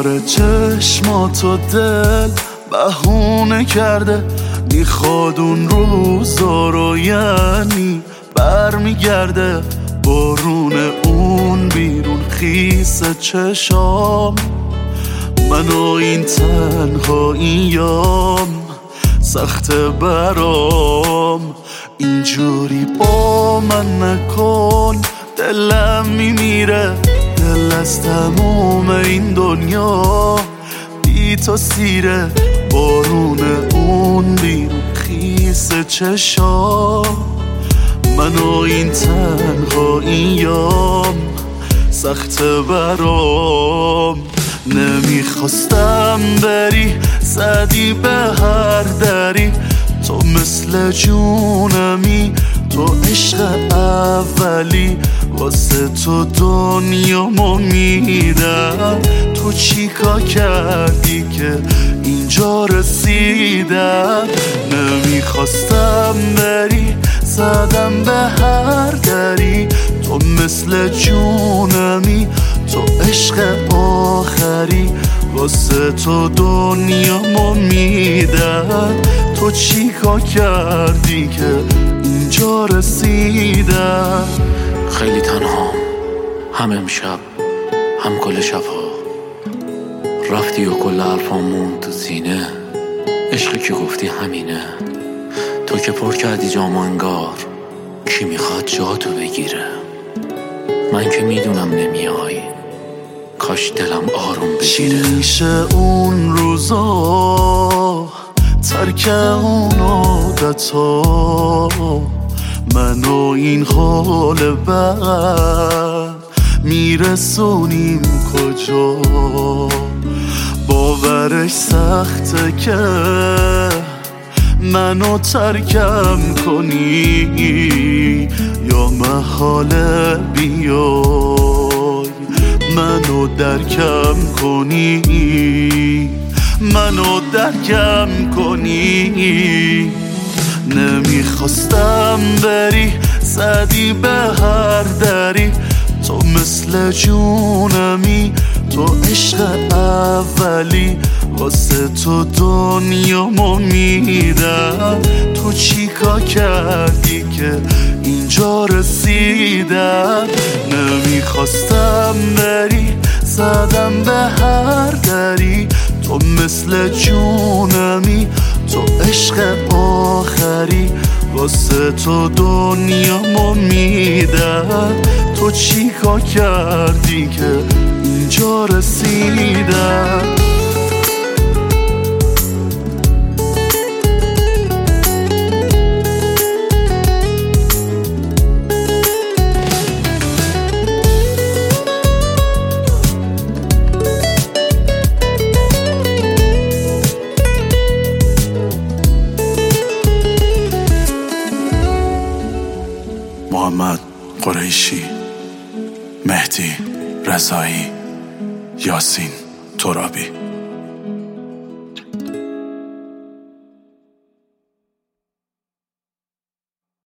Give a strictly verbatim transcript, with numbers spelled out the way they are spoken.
نور چشماتو دل بهونه کرده، میخواد اون روزا رو یعنی برمیگرده. بارون اون بیرون خیس چشام، من و این تنهاییم سخت برام. اینجوری با من نکن، دلم میمیره، دل از تموم این دنیا بی تو سیره. بارون اون بیرون خیس چشام، من و این تنهاییم سخت برام. نمیخواستم بری، زدی به هر دری، تو مثل جونمی، تو عشق اولی، واسه تو دنیامو میدم. تو چیکار کردی که اینجا رسیدم؟ نمیخواستم بری، زدم به هر دری، تو مثل جونمی، تو عشق آخری، واسه تو دنیامو میدم. تو چیکار کردی که اینجا رسیدم؟ خیلی تنهام، هم امشب هم کل شبها. رفتی و کل حرفامون تو سینه، عشقی که گفتی همینه. تو که پر کردی جامو انگار کی میخواد جا تو بگیره. من که میدونم نمیای، کاش دلم آروم بگیره. چی میشه اون روزا، ترک اون عادتا، من و این حال بد میرسونیم کجا؟ باورش سخته که منو ترکم کنی، یا محاله بیای منو درکم کنی، منو درکم کنی. نمیخواستم بری، زدی به هر دری، تو مثل جونمی، تو عشق اولی، واسه تو دنیامو میدم. تو چیکار کردی که اینجا رسیدم؟ نمیخواستم بری، زدم به هر دری، تو مثل جونمی، تو عشق آخری، واسه تو دنیامو میدم. تو چیکار کردی که اینجا رسیدم؟ محمد قریشی، مهدی رضایی، یاسین ترابی.